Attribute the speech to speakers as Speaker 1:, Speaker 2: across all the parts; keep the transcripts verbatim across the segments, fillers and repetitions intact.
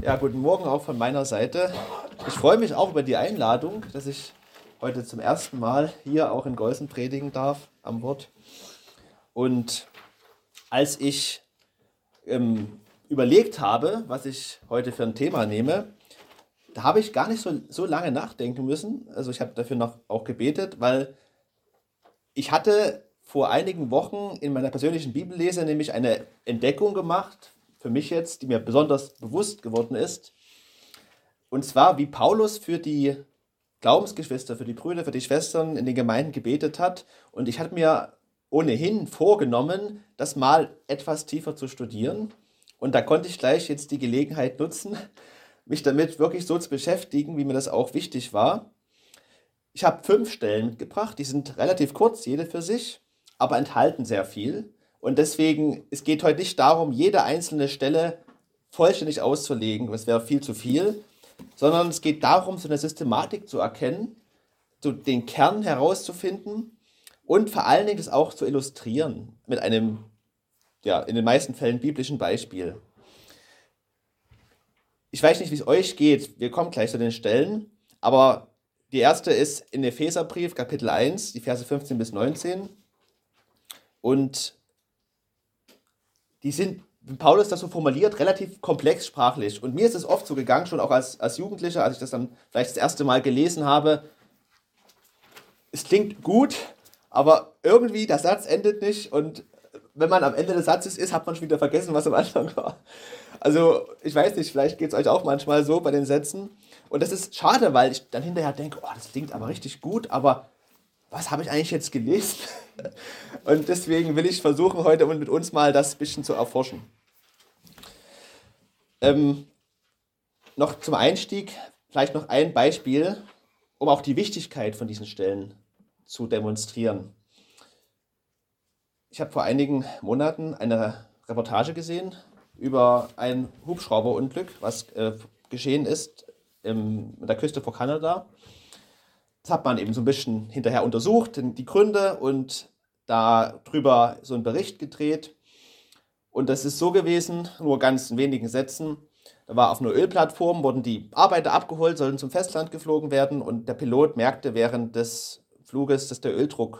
Speaker 1: Ja, guten Morgen auch von meiner Seite. Ich freue mich auch über die Einladung, dass ich heute zum ersten Mal hier auch in Golsen predigen darf am Wort. Und als ich ähm, überlegt habe, was ich heute für ein Thema nehme, da habe ich gar nicht so, so lange nachdenken müssen. Also ich habe dafür noch auch gebetet, weil ich hatte vor einigen Wochen in meiner persönlichen Bibellese nämlich eine Entdeckung gemacht, für mich jetzt, die mir besonders bewusst geworden ist. Und zwar, wie Paulus für die Glaubensgeschwister, für die Brüder, für die Schwestern in den Gemeinden gebetet hat. Und ich hatte mir ohnehin vorgenommen, das mal etwas tiefer zu studieren. Und da konnte ich gleich jetzt die Gelegenheit nutzen, mich damit wirklich so zu beschäftigen, wie mir das auch wichtig war. Ich habe fünf Stellen mitgebracht, die sind relativ kurz, jede für sich, aber enthalten sehr viel. Und deswegen, es geht heute nicht darum, jede einzelne Stelle vollständig auszulegen, das wäre viel zu viel, sondern es geht darum, so eine Systematik zu erkennen, so den Kern herauszufinden und vor allen Dingen das auch zu illustrieren mit einem, ja, in den meisten Fällen biblischen Beispiel. Ich weiß nicht, wie es euch geht, wir kommen gleich zu den Stellen, aber die erste ist in Epheserbrief, Kapitel eins, die Verse fünfzehn bis neunzehn. Und die sind, wie Paulus das so formuliert, relativ komplex sprachlich. Und mir ist es oft so gegangen, schon auch als, als Jugendlicher, als ich das dann vielleicht das erste Mal gelesen habe. Es klingt gut, aber irgendwie der Satz endet nicht. Und wenn man am Ende des Satzes ist, hat man schon wieder vergessen, was am Anfang war. Also ich weiß nicht, vielleicht geht es euch auch manchmal so bei den Sätzen. Und das ist schade, weil ich dann hinterher denke, oh, das klingt aber richtig gut, aber was habe ich eigentlich jetzt gelesen? Und deswegen will ich versuchen, heute mit uns mal das ein bisschen zu erforschen. Ähm, noch zum Einstieg vielleicht noch ein Beispiel, um auch die Wichtigkeit von diesen Stellen zu demonstrieren. Ich habe vor einigen Monaten eine Reportage gesehen über ein Hubschrauberunglück, was äh, geschehen ist im, an der Küste vor Kanada. Das hat man eben so ein bisschen hinterher untersucht, die Gründe, und darüber so einen Bericht gedreht. Und das ist so gewesen, nur ganz in wenigen Sätzen. Da war auf einer Ölplattform, wurden die Arbeiter abgeholt, sollten zum Festland geflogen werden, und der Pilot merkte während des Fluges, dass der Öldrucksensor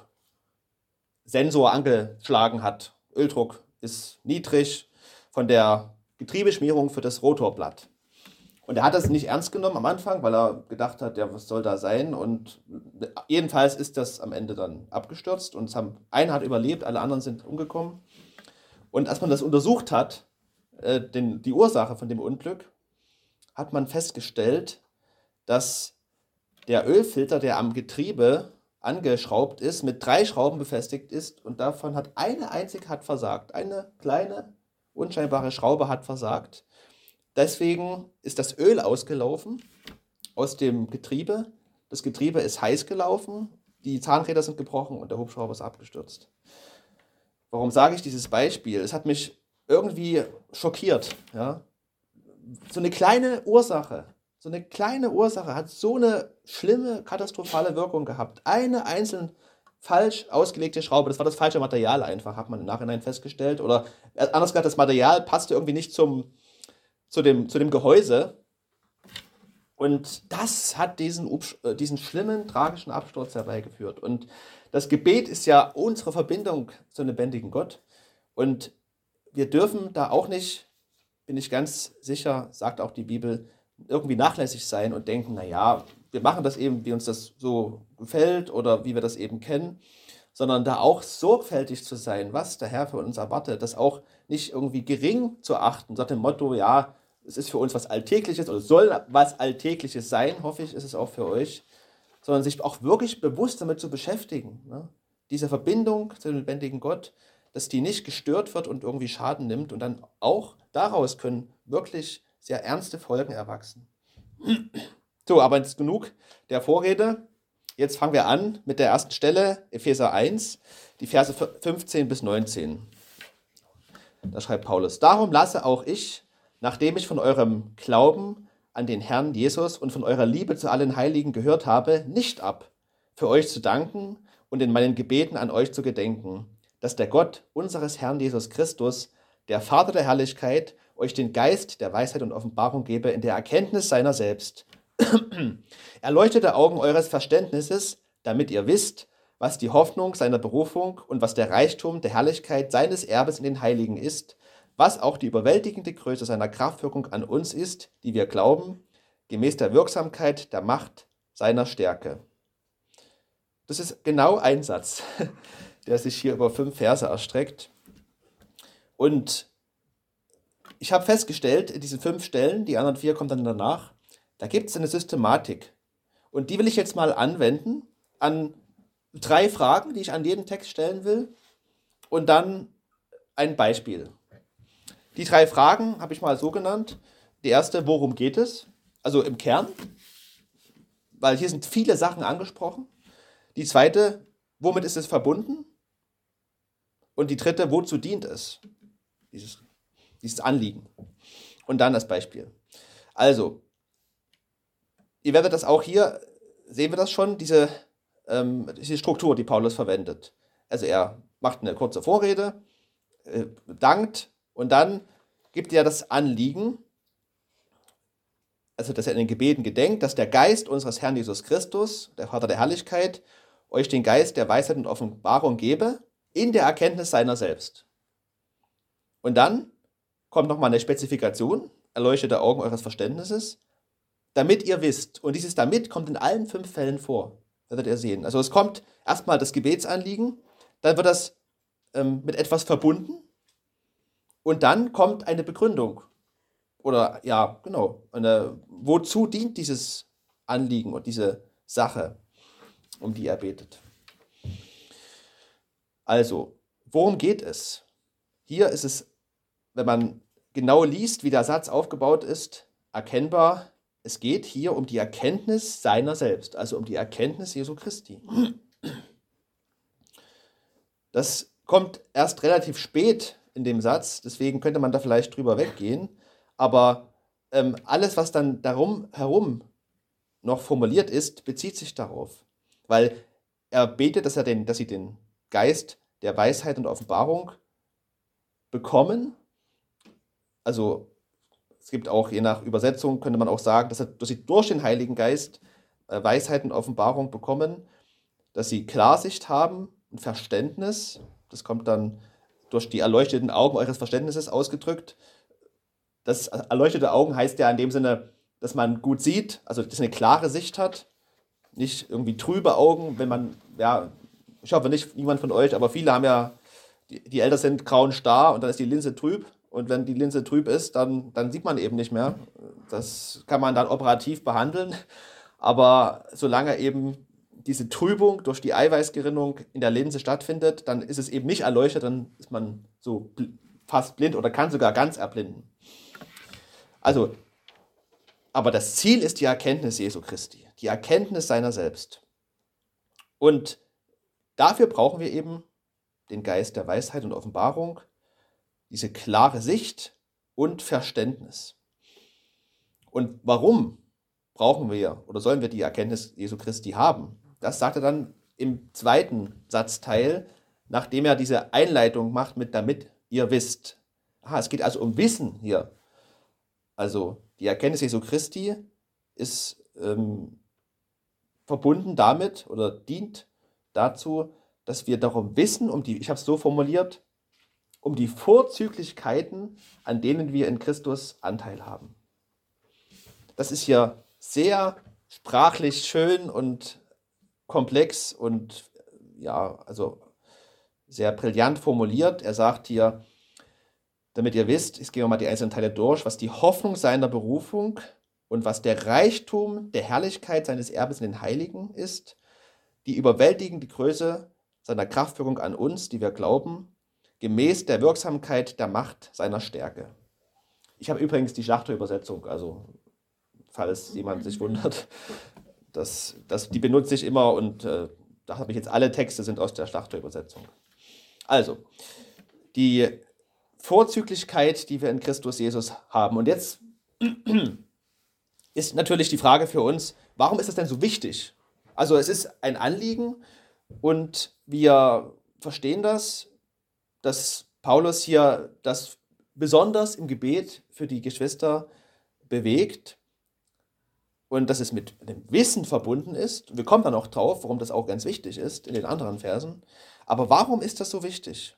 Speaker 1: angeschlagen hat. Öldruck ist niedrig von der Getriebeschmierung für das Rotorblatt. Und er hat das nicht ernst genommen am Anfang, weil er gedacht hat, ja, was soll da sein? Und jedenfalls ist das am Ende dann abgestürzt, und es haben, einer hat überlebt, alle anderen sind umgekommen. Und als man das untersucht hat, äh, den, die Ursache von dem Unglück, hat man festgestellt, dass der Ölfilter, der am Getriebe angeschraubt ist, mit drei Schrauben befestigt ist, und davon hat eine einzige hat versagt. Eine kleine, unscheinbare Schraube hat versagt. Deswegen ist das Öl ausgelaufen aus dem Getriebe. Das Getriebe ist heiß gelaufen, die Zahnräder sind gebrochen und der Hubschrauber ist abgestürzt. Warum sage ich dieses Beispiel? Es hat mich irgendwie schockiert. Ja? So eine kleine Ursache, so eine kleine Ursache hat so eine schlimme, katastrophale Wirkung gehabt. Eine einzeln falsch ausgelegte Schraube, das war das falsche Material einfach, hat man im Nachhinein festgestellt. Oder anders gesagt, das Material passte irgendwie nicht zum Zu dem, zu dem Gehäuse, und das hat diesen, diesen schlimmen, tragischen Absturz herbeigeführt. Und das Gebet ist ja unsere Verbindung zum lebendigen Gott, und wir dürfen da auch nicht, bin ich ganz sicher, sagt auch die Bibel, irgendwie nachlässig sein und denken, naja, wir machen das eben, wie uns das so gefällt oder wie wir das eben kennen, sondern da auch sorgfältig zu sein, was der Herr für uns erwartet, das auch nicht irgendwie gering zu achten, nach dem Motto, ja, es ist für uns was Alltägliches oder soll was Alltägliches sein, hoffe ich, ist es auch für euch, sondern sich auch wirklich bewusst damit zu beschäftigen, ne? Diese Verbindung zu dem lebendigen Gott, dass die nicht gestört wird und irgendwie Schaden nimmt, und dann auch daraus können wirklich sehr ernste Folgen erwachsen. So, aber jetzt genug der Vorrede. Jetzt fangen wir an mit der ersten Stelle, Epheser eins, die Verse fünfzehn bis neunzehn. Da schreibt Paulus: Darum lasse auch ich, nachdem ich von eurem Glauben an den Herrn Jesus und von eurer Liebe zu allen Heiligen gehört habe, nicht ab, für euch zu danken und in meinen Gebeten an euch zu gedenken, dass der Gott unseres Herrn Jesus Christus, der Vater der Herrlichkeit euch den Geist der Weisheit und Offenbarung gebe in der Erkenntnis seiner selbst. Erleuchtete Augen eures Verständnisses, damit ihr wisst, was die Hoffnung seiner Berufung und was der Reichtum der Herrlichkeit seines Erbes in den Heiligen ist, was auch die überwältigende Größe seiner Kraftwirkung an uns ist, die wir glauben, gemäß der Wirksamkeit der Macht seiner Stärke. Das ist genau ein Satz, der sich hier über fünf Verse erstreckt. Und ich habe festgestellt, in diesen fünf Stellen, die anderen vier kommen dann danach, da gibt es eine Systematik. Und die will ich jetzt mal anwenden an drei Fragen, die ich an jeden Text stellen will. Und dann ein Beispiel. Die drei Fragen habe ich mal so genannt. Die erste, worum geht es? Also im Kern, weil hier sind viele Sachen angesprochen. Die zweite, womit ist es verbunden? Und die dritte, wozu dient es? Dieses, dieses Anliegen. Und dann das Beispiel. Also, ihr werdet das auch hier, sehen wir das schon, diese, ähm, diese Struktur, die Paulus verwendet. Also er macht eine kurze Vorrede, äh, dankt und dann gibt er das Anliegen, also dass er in den Gebeten gedenkt, dass der Geist unseres Herrn Jesus Christus, der Vater der Herrlichkeit, euch den Geist der Weisheit und Offenbarung gebe, in der Erkenntnis seiner selbst. Und dann kommt nochmal eine Spezifikation, erleuchtete Augen eures Verständnisses, damit ihr wisst. Und dieses damit kommt in allen fünf Fällen vor, werdet ihr sehen. Also es kommt erstmal das Gebetsanliegen, dann wird das ähm, mit etwas verbunden und dann kommt eine Begründung. Oder ja, genau, eine, wozu dient dieses Anliegen und diese Sache, um die er betet. Also, worum geht es? Hier ist es, wenn man genau liest, wie der Satz aufgebaut ist, erkennbar, es geht hier um die Erkenntnis seiner selbst, also um die Erkenntnis Jesu Christi. Das kommt erst relativ spät in dem Satz, deswegen könnte man da vielleicht drüber weggehen, aber ähm, alles, was dann darum herum noch formuliert ist, bezieht sich darauf, weil er betet, dass, er den, dass sie den Geist der Weisheit und Offenbarung bekommen. Also es gibt auch, je nach Übersetzung, könnte man auch sagen, dass, er, dass sie durch den Heiligen Geist äh, Weisheit und Offenbarung bekommen, dass sie Klarsicht haben und Verständnis. Das kommt dann durch die erleuchteten Augen eures Verständnisses ausgedrückt. Das erleuchtete Augen heißt ja in dem Sinne, dass man gut sieht, also dass eine klare Sicht hat, nicht irgendwie trübe Augen, wenn man, ja, ich hoffe nicht niemand von euch, aber viele haben ja, die, die älter sind, grauen Star und dann ist die Linse trüb und wenn die Linse trüb ist, dann, dann sieht man eben nicht mehr. Das kann man dann operativ behandeln, aber solange eben diese Trübung durch die Eiweißgerinnung in der Linse stattfindet, dann ist es eben nicht erleuchtet, dann ist man so bl- fast blind oder kann sogar ganz erblinden. Also, aber das Ziel ist die Erkenntnis Jesu Christi, die Erkenntnis seiner selbst. Und dafür brauchen wir eben den Geist der Weisheit und Offenbarung, diese klare Sicht und Verständnis. Und warum brauchen wir oder sollen wir die Erkenntnis Jesu Christi haben? Das sagt er dann im zweiten Satzteil, nachdem er diese Einleitung macht mit damit ihr wisst. Aha, es geht also um Wissen hier. Also die Erkenntnis Jesu Christi ist ähm, verbunden damit oder dient dazu, dass wir darum wissen, um die, ich habe es so formuliert, um die Vorzüglichkeiten, an denen wir in Christus Anteil haben. Das ist hier sehr sprachlich schön und komplex und ja, also sehr brillant formuliert. Er sagt hier, damit ihr wisst, ich gehe mal die einzelnen Teile durch, was die Hoffnung seiner Berufung und was der Reichtum der Herrlichkeit seines Erbes in den Heiligen ist, die überwältigende Größe seiner Kraftwirkung an uns, die wir glauben, gemäß der Wirksamkeit der Macht seiner Stärke. Ich habe übrigens die Schlachterübersetzung, also falls jemand sich wundert, das, das, die benutze ich immer und äh, da habe ich jetzt alle Texte sind aus der Schlachterübersetzung. Also, die Vorzüglichkeit, die wir in Christus Jesus haben. Und jetzt ist natürlich die Frage für uns, warum ist das denn so wichtig? Also es ist ein Anliegen und wir verstehen das, dass Paulus hier das besonders im Gebet für die Geschwister bewegt und dass es mit dem Wissen verbunden ist. Wir kommen dann auch drauf, warum das auch ganz wichtig ist in den anderen Versen. Aber warum ist das so wichtig?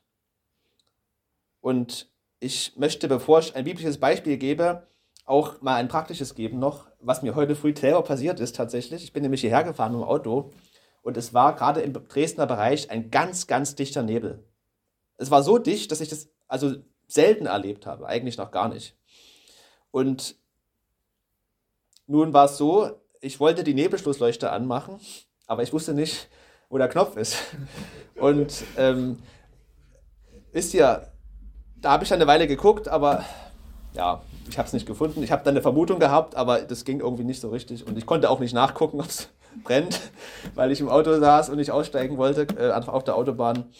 Speaker 1: Und ich möchte, bevor ich ein biblisches Beispiel gebe, auch mal ein praktisches geben noch, was mir heute früh selber passiert ist tatsächlich. Ich bin nämlich hierher gefahren mit dem Auto und es war gerade im Dresdner Bereich ein ganz, ganz dichter Nebel. Es war so dicht, dass ich das also selten erlebt habe, eigentlich noch gar nicht. Und nun war es so, ich wollte die Nebelschlussleuchte anmachen, aber ich wusste nicht, wo der Knopf ist. Und ähm, wisst ihr, da habe ich dann eine Weile geguckt, aber ja, ich habe es nicht gefunden. Ich habe dann eine Vermutung gehabt, aber das ging irgendwie nicht so richtig. Und ich konnte auch nicht nachgucken, ob es brennt, weil ich im Auto saß und nicht aussteigen wollte, äh, auf der Autobahn.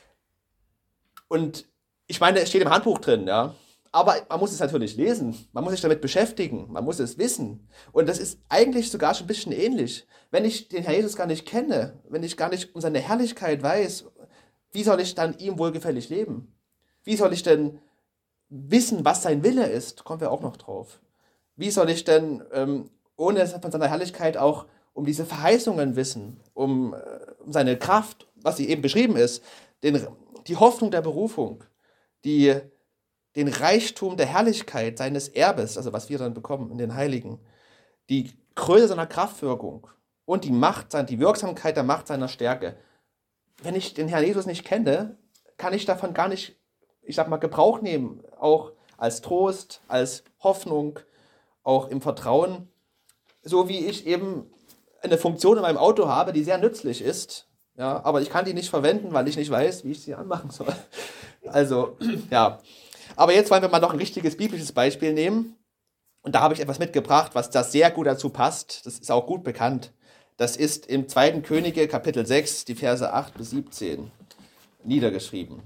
Speaker 1: Und ich meine, es steht im Handbuch drin, ja. Aber man muss es natürlich lesen, man muss sich damit beschäftigen, man muss es wissen. Und das ist eigentlich sogar schon ein bisschen ähnlich. Wenn ich den Herr Jesus gar nicht kenne, wenn ich gar nicht um seine Herrlichkeit weiß, wie soll ich dann ihm wohlgefällig leben? Wie soll ich denn wissen, was sein Wille ist? Kommen wir auch noch drauf. Wie soll ich denn ähm, ohne von seiner Herrlichkeit auch um diese Verheißungen wissen, um, äh, um seine Kraft, was sie eben beschrieben ist, den, die Hoffnung der Berufung, die den Reichtum der Herrlichkeit seines Erbes, also was wir dann bekommen in den Heiligen, die Größe seiner Kraftwirkung und die Macht, die Wirksamkeit der Macht seiner Stärke. Wenn ich den Herrn Jesus nicht kenne, kann ich davon gar nicht, ich sag mal, Gebrauch nehmen, auch als Trost, als Hoffnung, auch im Vertrauen, so wie ich eben eine Funktion in meinem Auto habe, die sehr nützlich ist, ja, aber ich kann die nicht verwenden, weil ich nicht weiß, wie ich sie anmachen soll. Also, ja. Aber jetzt wollen wir mal noch ein richtiges biblisches Beispiel nehmen. Und da habe ich etwas mitgebracht, was da sehr gut dazu passt. Das ist auch gut bekannt. Das ist im zweiten Könige, Kapitel sechs, die Verse acht bis siebzehn, niedergeschrieben.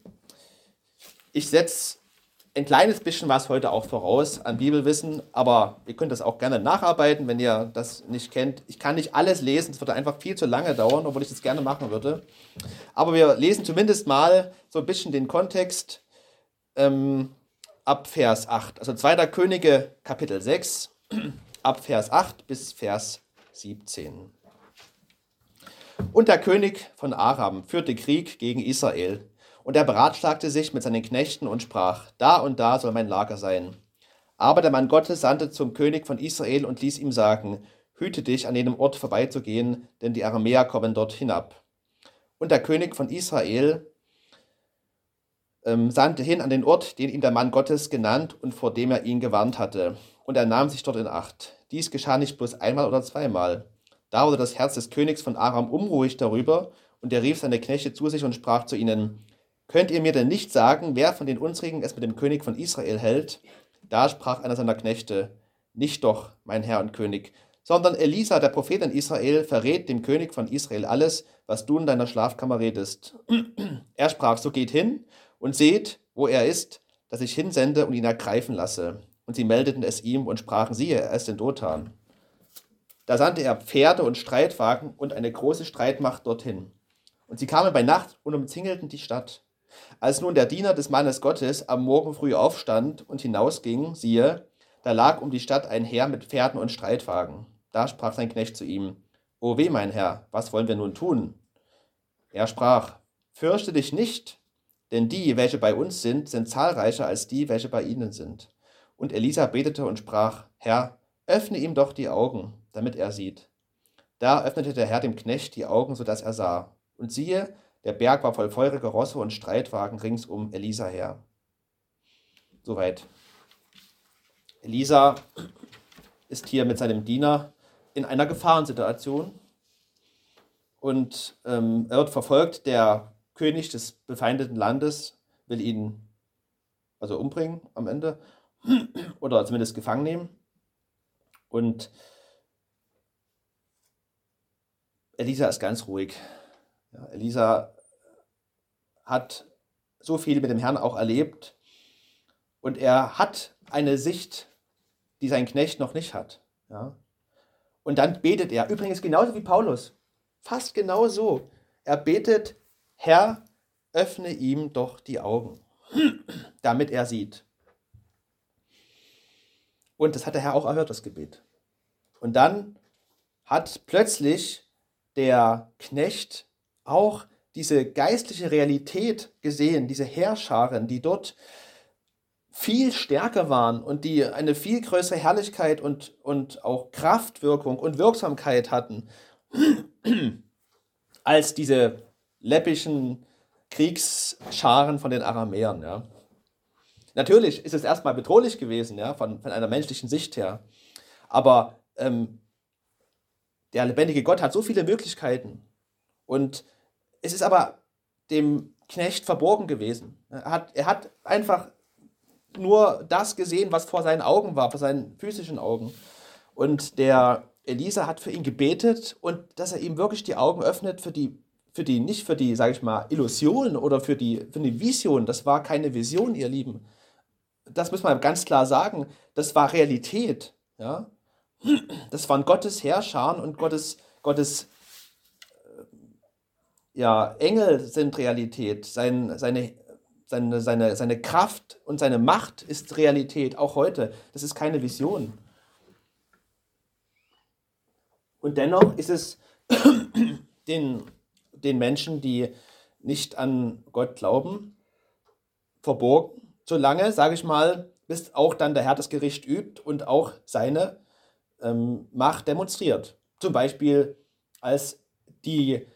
Speaker 1: Ich setze ein kleines bisschen was heute auch voraus an Bibelwissen, aber ihr könnt das auch gerne nacharbeiten, wenn ihr das nicht kennt. Ich kann nicht alles lesen, es würde einfach viel zu lange dauern, obwohl ich das gerne machen würde. Aber wir lesen zumindest mal so ein bisschen den Kontext ähm, ab Vers acht. Also zweiter Könige, Kapitel sechs, ab Vers acht bis Vers siebzehn. Und der König von Aram führte Krieg gegen Israel. Und er beratschlagte sich mit seinen Knechten und sprach, da und da soll mein Lager sein. Aber der Mann Gottes sandte zum König von Israel und ließ ihm sagen, hüte dich, an jenem Ort vorbeizugehen, denn die Aramäer kommen dort hinab. Und der König von Israel ähm, sandte hin an den Ort, den ihm der Mann Gottes genannt und vor dem er ihn gewarnt hatte. Und er nahm sich dort in Acht. Dies geschah nicht bloß einmal oder zweimal. Da wurde das Herz des Königs von Aram unruhig darüber, und er rief seine Knechte zu sich und sprach zu ihnen, könnt ihr mir denn nicht sagen, wer von den unsrigen es mit dem König von Israel hält? Da sprach einer seiner Knechte, nicht doch, mein Herr und König, sondern Elisa, der Prophet in Israel, verrät dem König von Israel alles, was du in deiner Schlafkammer redest. Er sprach, so geht hin und seht, wo er ist, dass ich hinsende und ihn ergreifen lasse. Und sie meldeten es ihm und sprachen, siehe, er ist in Dothan. Da sandte er Pferde und Streitwagen und eine große Streitmacht dorthin. Und sie kamen bei Nacht und umzingelten die Stadt. Als nun der Diener des Mannes Gottes am Morgen früh aufstand und hinausging, siehe, da lag um die Stadt ein Heer mit Pferden und Streitwagen. Da sprach sein Knecht zu ihm, O weh, mein Herr, was wollen wir nun tun? Er sprach, fürchte dich nicht, denn die, welche bei uns sind, sind zahlreicher als die, welche bei ihnen sind. Und Elisa betete und sprach, Herr, öffne ihm doch die Augen, damit er sieht. Da öffnete der Herr dem Knecht die Augen, so dass er sah. Und siehe, der Berg war voll feuriger Rosse und Streitwagen rings um Elisa her. Soweit. Elisa ist hier mit seinem Diener in einer Gefahrensituation und ähm, er wird verfolgt. Der König des befeindeten Landes will ihn also umbringen am Ende oder zumindest gefangen nehmen. Und Elisa ist ganz ruhig. Ja, Elisa hat so viel mit dem Herrn auch erlebt und er hat eine Sicht, die sein Knecht noch nicht hat. Ja. Und dann betet er, übrigens genauso wie Paulus, fast genau so. Er betet, Herr, öffne ihm doch die Augen. damit er sieht. Und das hat der Herr auch erhört, das Gebet. Und dann hat plötzlich der Knecht auch diese geistliche Realität gesehen, diese Heerscharen, die dort viel stärker waren und die eine viel größere Herrlichkeit und, und auch Kraftwirkung und Wirksamkeit hatten, als diese läppischen Kriegsscharen von den Aramäern. Ja. Natürlich ist es erstmal bedrohlich gewesen, ja, von, von einer menschlichen Sicht her. Aber ähm, der lebendige Gott hat so viele Möglichkeiten. Und es ist aber dem Knecht verborgen gewesen. Er hat, er hat einfach nur das gesehen, was vor seinen Augen war, vor seinen physischen Augen. Und der Elisa hat für ihn gebetet und dass er ihm wirklich die Augen öffnet für die, für die nicht für die, sage ich mal, Illusion oder für die, für eine Vision. Das war keine Vision, ihr Lieben. Das muss man ganz klar sagen. Das war Realität. Ja? Das waren Gottes Heerscharen und Gottes, Gottes ja, Engel sind Realität. Sein, seine, seine, seine, seine Kraft und seine Macht ist Realität, auch heute. Das ist keine Vision. Und dennoch ist es den, den Menschen, die nicht an Gott glauben, verborgen, solange, sage ich mal, bis auch dann der Herr das Gericht übt und auch seine ähm, Macht demonstriert. Zum Beispiel, als die,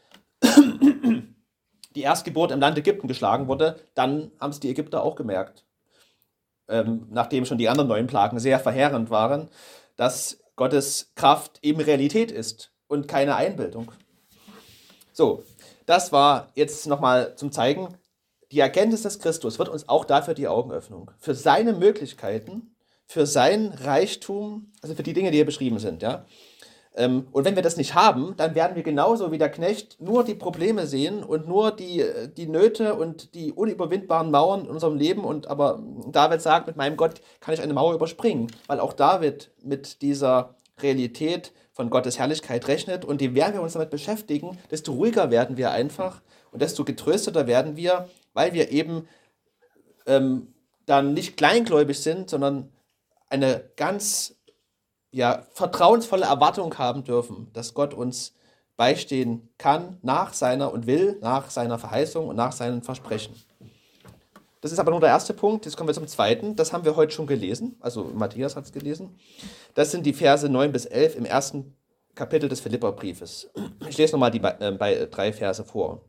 Speaker 1: die Erstgeburt im Land Ägypten geschlagen wurde, dann haben es die Ägypter auch gemerkt, ähm, nachdem schon die anderen neun Plagen sehr verheerend waren, dass Gottes Kraft eben Realität ist und keine Einbildung. So, das war jetzt nochmal zum Zeigen, die Erkenntnis des Christus wird uns auch dafür die Augenöffnung, für seine Möglichkeiten, für sein Reichtum, also für die Dinge, die hier beschrieben sind. Ja? Und wenn wir das nicht haben, dann werden wir genauso wie der Knecht nur die Probleme sehen und nur die, die Nöte und die unüberwindbaren Mauern in unserem Leben. Und aber David sagt, mit meinem Gott kann ich eine Mauer überspringen, weil auch David mit dieser Realität von Gottes Herrlichkeit rechnet. Und je mehr wir uns damit beschäftigen, desto ruhiger werden wir einfach und desto getrösteter werden wir, weil wir eben ähm, dann nicht kleingläubig sind, sondern eine ganz ja, vertrauensvolle Erwartung haben dürfen, dass Gott uns beistehen kann nach seiner und will, nach seiner Verheißung und nach seinen Versprechen. Das ist aber nur der erste Punkt. Jetzt kommen wir zum zweiten. Das haben wir heute schon gelesen. Also Matthias hat es gelesen. Das sind die Verse neun bis elf im ersten Kapitel des Philipperbriefes. Ich lese nochmal die äh, bei, drei Verse vor.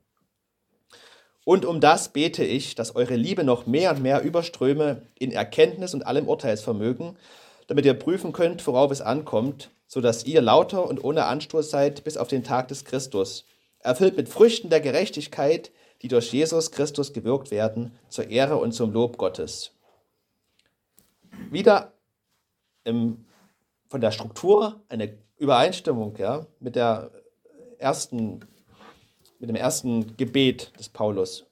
Speaker 1: Und um das bete ich, dass eure Liebe noch mehr und mehr überströme in Erkenntnis und allem Urteilsvermögen, damit ihr prüfen könnt, worauf es ankommt, sodass ihr lauter und ohne Anstoß seid bis auf den Tag des Christus, erfüllt mit Früchten der Gerechtigkeit, die durch Jesus Christus gewirkt werden, zur Ehre und zum Lob Gottes. Wieder im, von der Struktur eine Übereinstimmung, ja, mit, der ersten, mit dem ersten Gebet des Paulus.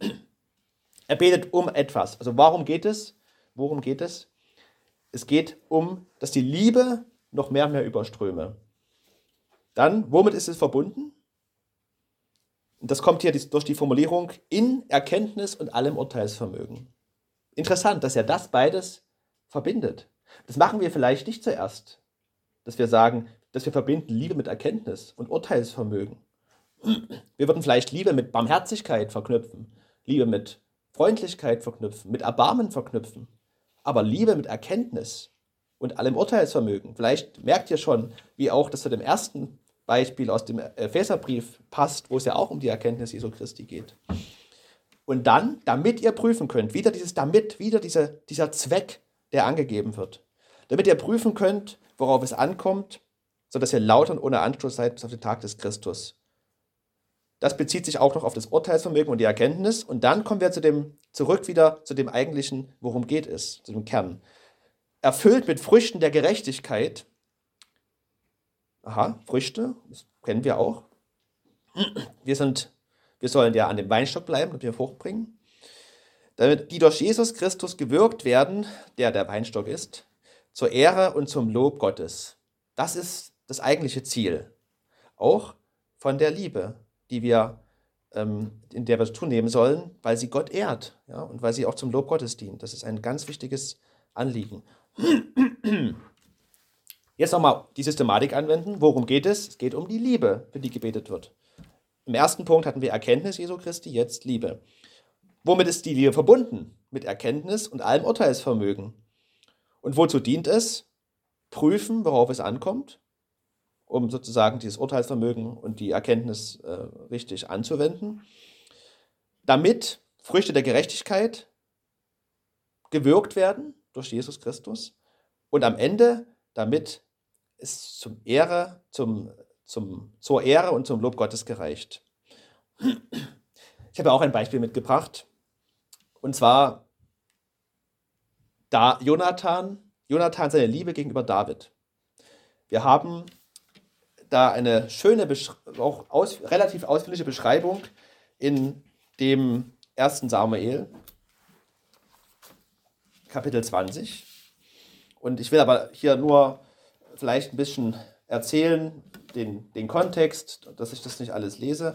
Speaker 1: Er betet um etwas. Also warum geht es? Worum geht es? Es geht um, dass die Liebe noch mehr und mehr überströme. Dann, womit ist es verbunden? Und das kommt hier durch die Formulierung in Erkenntnis und allem Urteilsvermögen. Interessant, dass er das beides verbindet. Das machen wir vielleicht nicht zuerst, dass wir sagen, dass wir verbinden Liebe mit Erkenntnis und Urteilsvermögen. Wir würden vielleicht Liebe mit Barmherzigkeit verknüpfen, Liebe mit Freundlichkeit verknüpfen, mit Erbarmen verknüpfen. Aber Liebe mit Erkenntnis und allem Urteilsvermögen. Vielleicht merkt ihr schon, wie auch das zu dem ersten Beispiel aus dem Epheserbrief passt, wo es ja auch um die Erkenntnis Jesu Christi geht. Und dann, damit ihr prüfen könnt, wieder dieses damit, wieder diese, dieser Zweck, der angegeben wird. Damit ihr prüfen könnt, worauf es ankommt, sodass ihr lauter und ohne Anstoß seid bis auf den Tag des Christus. Das bezieht sich auch noch auf das Urteilsvermögen und die Erkenntnis. Und dann kommen wir zu dem, zurück wieder zu dem eigentlichen, worum geht es, zu dem Kern. Erfüllt mit Früchten der Gerechtigkeit. Aha, Früchte, das kennen wir auch. Wir, sind, wir sollen ja an dem Weinstock bleiben und wir Frucht bringen. Damit die durch Jesus Christus gewirkt werden, der der Weinstock ist, zur Ehre und zum Lob Gottes. Das ist das eigentliche Ziel. Auch von der Liebe, die wir ähm, in der wir tun nehmen sollen, weil sie Gott ehrt, ja, und weil sie auch zum Lob Gottes dient. Das ist ein ganz wichtiges Anliegen. Jetzt nochmal die Systematik anwenden. Worum geht es? Es geht um die Liebe, für die gebetet wird. Im ersten Punkt hatten wir Erkenntnis Jesu Christi, jetzt Liebe. Womit ist die Liebe verbunden? Mit Erkenntnis und allem Urteilsvermögen. Und wozu dient es? Prüfen, worauf es ankommt, um sozusagen dieses Urteilsvermögen und die Erkenntnis äh, richtig anzuwenden. Damit Früchte der Gerechtigkeit gewirkt werden durch Jesus Christus. Und am Ende, damit es zum Ehre, zum, zum, zur Ehre und zum Lob Gottes gereicht. Ich habe auch ein Beispiel mitgebracht. Und zwar da Jonathan, Jonathan seine Liebe gegenüber David. Wir haben da eine schöne, auch aus, relativ ausführliche Beschreibung in dem ersten Samuel, Kapitel zwanzig. Und ich will aber hier nur vielleicht ein bisschen erzählen, den, den Kontext, dass ich das nicht alles lese.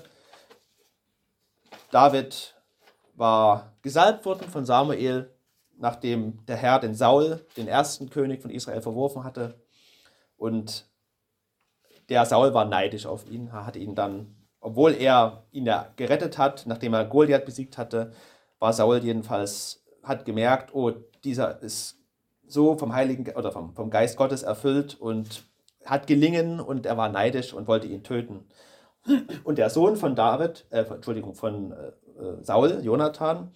Speaker 1: David war gesalbt worden von Samuel, nachdem der Herr den Saul, den ersten König von Israel, verworfen hatte. Und der Saul war neidisch auf ihn, er hatte ihn dann, obwohl er ihn ja gerettet hat, nachdem er Goliath besiegt hatte, war Saul jedenfalls, hat gemerkt, oh, dieser ist so vom Heiligen oder vom, vom Geist Gottes erfüllt und hat gelingen und er war neidisch und wollte ihn töten. Und der Sohn von David, äh, Entschuldigung, von äh, Saul, Jonathan,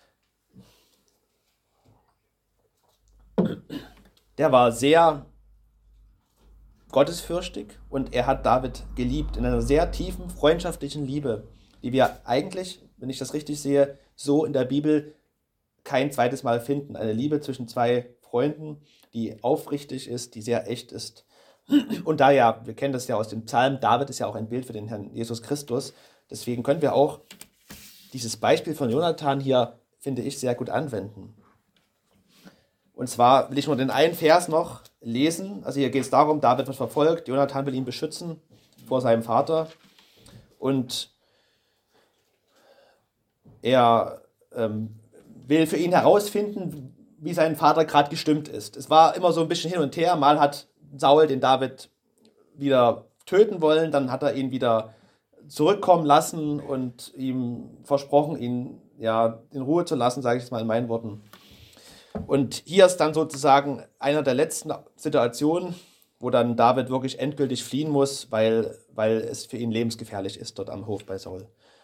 Speaker 1: der war sehr gottesfürchtig und er hat David geliebt in einer sehr tiefen freundschaftlichen Liebe, die wir eigentlich, wenn ich das richtig sehe, so in der Bibel kein zweites Mal finden. Eine Liebe zwischen zwei Freunden, die aufrichtig ist, die sehr echt ist. Und da ja, wir kennen das ja aus dem Psalm, David ist ja auch ein Bild für den Herrn Jesus Christus, deswegen können wir auch dieses Beispiel von Jonathan hier, finde ich, sehr gut anwenden. Und zwar will ich nur den einen Vers noch lesen. Also hier geht es darum, David wird verfolgt, Jonathan will ihn beschützen vor seinem Vater. Und er ähm, will für ihn herausfinden, wie sein Vater gerade gestimmt ist. Es war immer so ein bisschen hin und her. Mal hat Saul den David wieder töten wollen, dann hat er ihn wieder zurückkommen lassen und ihm versprochen, ihn ja in Ruhe zu lassen, sage ich es mal in meinen Worten. Und hier ist dann sozusagen einer der letzten Situationen, wo dann David wirklich endgültig fliehen muss, weil, weil es für ihn lebensgefährlich ist dort am Hof bei Saul.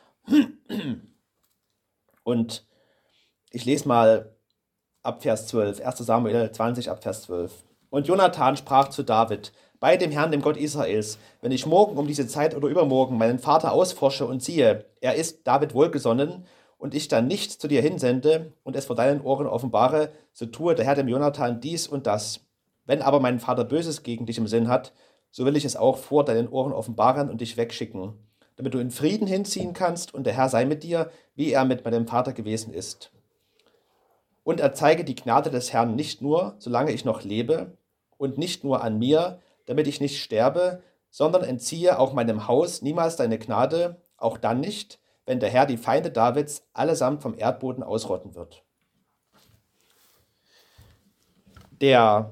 Speaker 1: Und ich lese mal ab Vers zwölf, erster Samuel zwanzig ab Vers zwölf. Und Jonathan sprach zu David: Bei dem Herrn, dem Gott Israels, wenn ich morgen um diese Zeit oder übermorgen meinen Vater ausforsche und siehe, er ist David wohlgesonnen, und ich dann nicht zu dir hinsende und es vor deinen Ohren offenbare, so tue der Herr dem Jonathan dies und das. Wenn aber mein Vater Böses gegen dich im Sinn hat, so will ich es auch vor deinen Ohren offenbaren und dich wegschicken, damit du in Frieden hinziehen kannst und der Herr sei mit dir, wie er mit meinem Vater gewesen ist. Und er zeige die Gnade des Herrn nicht nur, solange ich noch lebe, und nicht nur an mir, damit ich nicht sterbe, sondern entziehe auch meinem Haus niemals deine Gnade, auch dann nicht, wenn der Herr die Feinde Davids allesamt vom Erdboden ausrotten wird. Der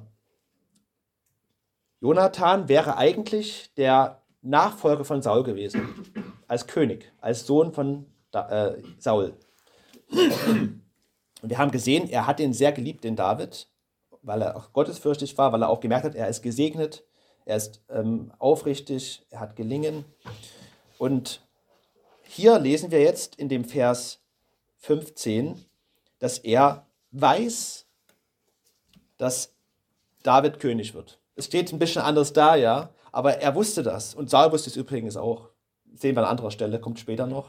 Speaker 1: Jonathan wäre eigentlich der Nachfolger von Saul gewesen, als König, als Sohn von äh, Saul. Und wir haben gesehen, er hat ihn sehr geliebt, den David, weil er auch gottesfürchtig war, weil er auch gemerkt hat, er ist gesegnet, er ist ähm, aufrichtig, er hat gelingen. Und hier lesen wir jetzt in dem Vers fünfzehn, dass er weiß, dass David König wird. Es steht ein bisschen anders da, ja, aber er wusste das. Und Saul wusste es übrigens auch. Das sehen wir an anderer Stelle, kommt später noch.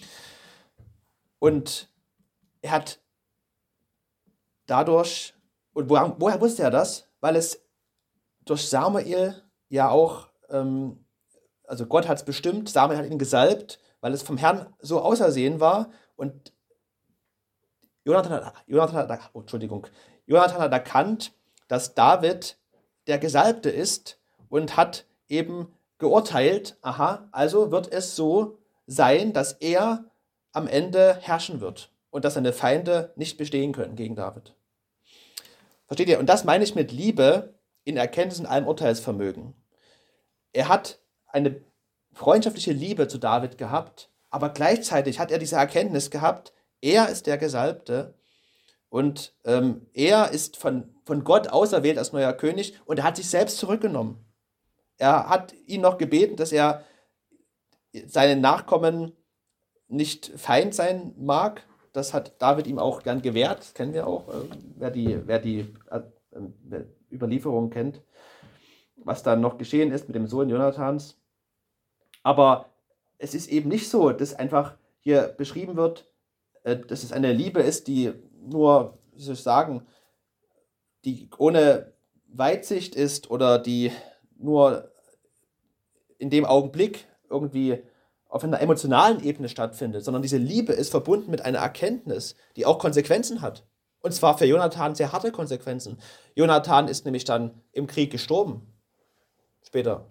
Speaker 1: Und er hat dadurch, und woher, woher wusste er das? Weil es durch Samuel ja auch, ähm, also Gott hat es bestimmt, Samuel hat ihn gesalbt, weil es vom Herrn so ausersehen war. Und Jonathan hat, Jonathan hat, oh, Entschuldigung, Jonathan hat erkannt, dass David der Gesalbte ist und hat eben geurteilt, aha, also wird es so sein, dass er am Ende herrschen wird und dass seine Feinde nicht bestehen können gegen David. Versteht ihr? Und das meine ich mit Liebe in Erkenntnis und allem Urteilsvermögen. Er hat eine freundschaftliche Liebe zu David gehabt, aber gleichzeitig hat er diese Erkenntnis gehabt, er ist der Gesalbte und ähm, er ist von, von Gott auserwählt als neuer König und er hat sich selbst zurückgenommen. Er hat ihn noch gebeten, dass er seinen Nachkommen nicht Feind sein mag. Das hat David ihm auch gern gewährt, das kennen wir auch, äh, wer die, wer die äh, äh, Überlieferung kennt, was dann noch geschehen ist mit dem Sohn Jonathans. Aber es ist eben nicht so, dass einfach hier beschrieben wird, äh, dass es eine Liebe ist, die nur, wie soll ich sagen, die ohne Weitsicht ist oder die nur in dem Augenblick irgendwie auf einer emotionalen Ebene stattfindet, sondern diese Liebe ist verbunden mit einer Erkenntnis, die auch Konsequenzen hat. Und zwar für Jonathan sehr harte Konsequenzen. Jonathan ist nämlich dann im Krieg gestorben. Später.